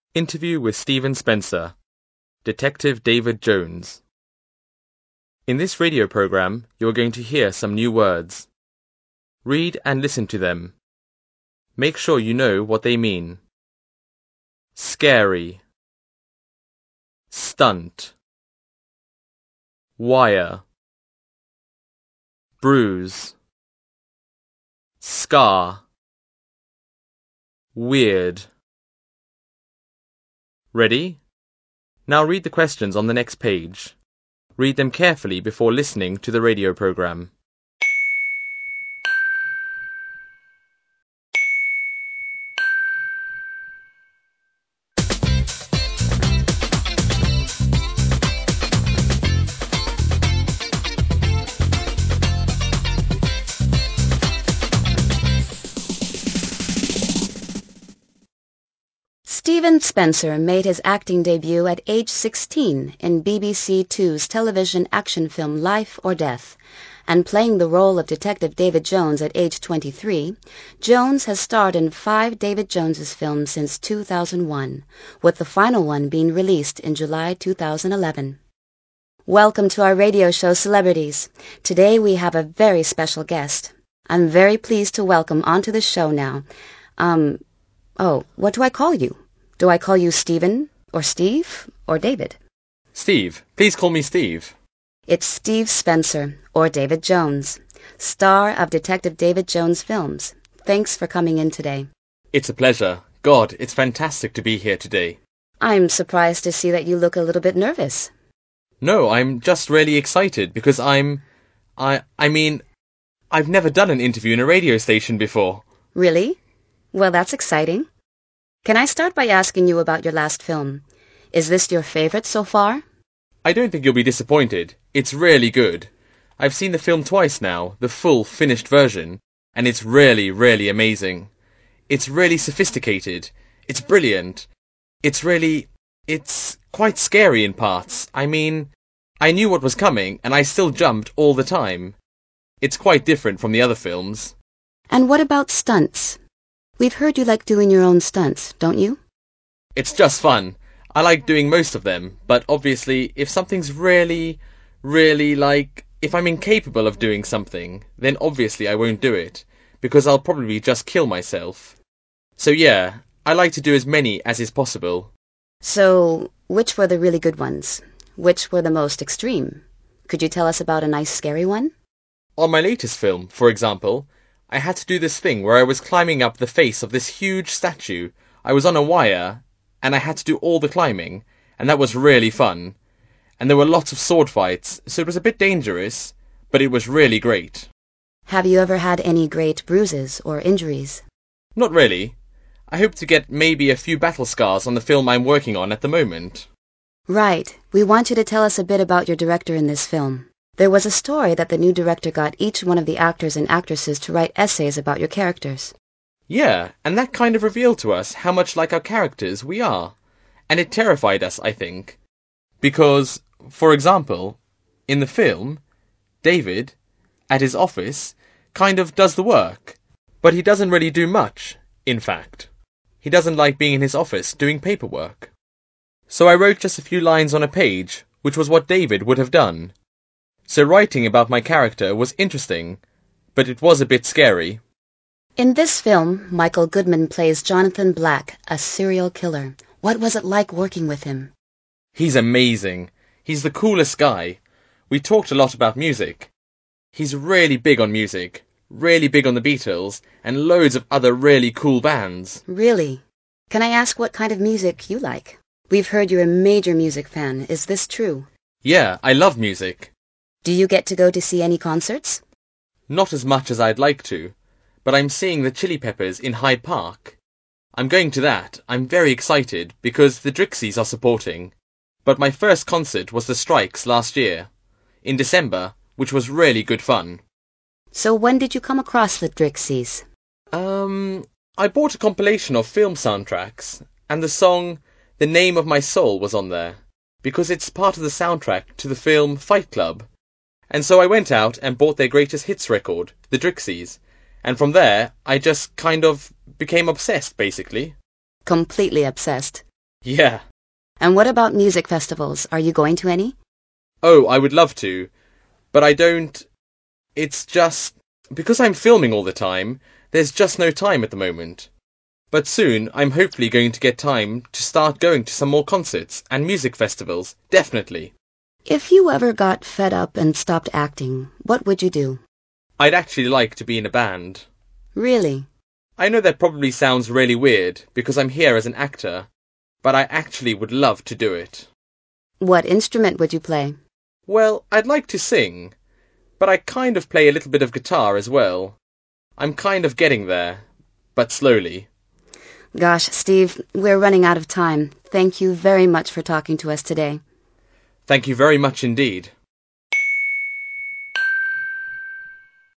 Interview with Stephen Spencer, Detective David Jones. In this radio program, you are going to hear some new words. Read and listen to them. Make sure you know what they mean. Scary. Stunt. Wire. Bruise. Scar. Weird. Ready? Now read the questions on the next page. Read them carefully before listening to the radio program. Stephen Spencer made his acting debut at age 16 in BBC Two's television action film Life or Death, and playing the role of Detective David Jones at age 23, Jones has starred in 5 David Jones films since 2001, with the final one being released in July 2011. Welcome to our radio show, Celebrities. Today we have a very special guest. I'm very pleased to welcome onto the show now. What do I call you? Do I call you Stephen, or Steve, or David? Steve. Please call me Steve. It's Steve Spencer, or David Jones, star of Detective David Jones films. Thanks for coming in today. It's a pleasure. God, it's fantastic to be here today. I'm surprised to see that you look a little bit nervous. No, I'm just really excited because I've never done an interview in a radio station before. Really? Well, that's exciting. Can I start by asking you about your last film? Is this your favorite so far? I don't think you'll be disappointed. It's really good. I've seen the film twice now, the full, finished version, and it's really, really amazing. It's really sophisticated. It's brilliant. It's quite scary in parts. I mean, I knew what was coming, and I still jumped all the time. It's quite different from the other films. And what about stunts? We've heard you like doing your own stunts, don't you? It's just fun. I like doing most of them, but obviously, if something's really, if I'm incapable of doing something, then obviously I won't do it, because I'll probably just kill myself. So yeah, I like to do as many as is possible. So, which were the really good ones? Which were the most extreme? Could you tell us about a nice scary one? On my latest film, for example, I had to do this thing where I was climbing up the face of this huge statue. I was on a wire, and I had to do all the climbing, and that was really fun. And there were lots of sword fights, so it was a bit dangerous, but it was really great. Have you ever had any great bruises or injuries? Not really. I hope to get maybe a few battle scars on the film I'm working on at the moment. Right. We want you to tell us a bit about your director in this film. There was a story that the new director got each one of the actors and actresses to write essays about your characters. Yeah, and that kind of revealed to us how much like our characters we are. And it terrified us, I think. Because, for example, in the film, David, at his office, kind of does the work. But he doesn't really do much, in fact. He doesn't like being in his office doing paperwork. So I wrote just a few lines on a page, which was what David would have done. So writing about my character was interesting, but it was a bit scary. In this film, Michael Goodman plays Jonathan Black, a serial killer. What was it like working with him? He's amazing. He's the coolest guy. We talked a lot about music. He's really big on music, really big on the Beatles, and loads of other really cool bands. Really? Can I ask what kind of music you like? We've heard you're a major music fan. Is this true? Yeah, I love music. Do you get to go to see any concerts? Not as much as I'd like to, but I'm seeing the Chili Peppers in Hyde Park. I'm going to that. I'm very excited because the Drixies are supporting. But my first concert was the Strikes last year, in December, which was really good fun. So when did you come across the Drixies? I bought a compilation of film soundtracks, and the song The Name of My Soul was on there, because it's part of the soundtrack to the film Fight Club. And so I went out and bought their greatest hits record, the Drixies, and from there I just kind of became obsessed, basically. Completely obsessed. Yeah. And what about music festivals? Are you going to any? Oh, I would love to, but I don't... It's just... Because I'm filming all the time, there's just no time at the moment. But soon, I'm hopefully going to get time to start going to some more concerts and music festivals, definitely. If you ever got fed up and stopped acting, what would you do? I'd actually like to be in a band. Really? I know that probably sounds really weird, because I'm here as an actor, but I actually would love to do it. What instrument would you play? Well, I'd like to sing, but I kind of play a little bit of guitar as well. I'm kind of getting there, but slowly. Gosh, Steve, we're running out of time. Thank you very much for talking to us today. Thank you very much indeed.